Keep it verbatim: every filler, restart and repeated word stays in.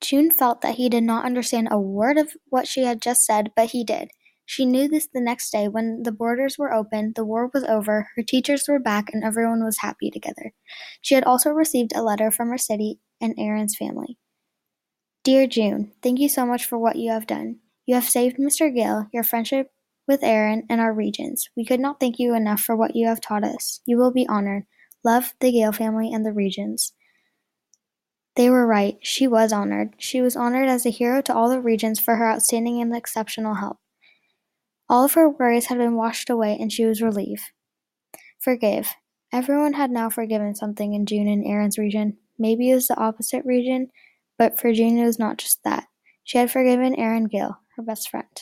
June felt that he did not understand a word of what she had just said, but he did. She knew this the next day when the borders were open, the war was over, her teachers were back, and everyone was happy together. She had also received a letter from her city and Aaron's family. Dear June, thank you so much for what you have done. You have saved Mister Gale, your friendship with Aaron, and our Regents. We could not thank you enough for what you have taught us. You will be honored. Love, the Gale family and the Regents. They were right. She was honored. She was honored as a hero to all the Regents for her outstanding and exceptional help. All of her worries had been washed away, and she was relieved. Forgive. Everyone had now forgiven something in June and Aaron's region. Maybe it was the opposite region, but for June it was not just that. She had forgiven Aaron Gale, her best friend.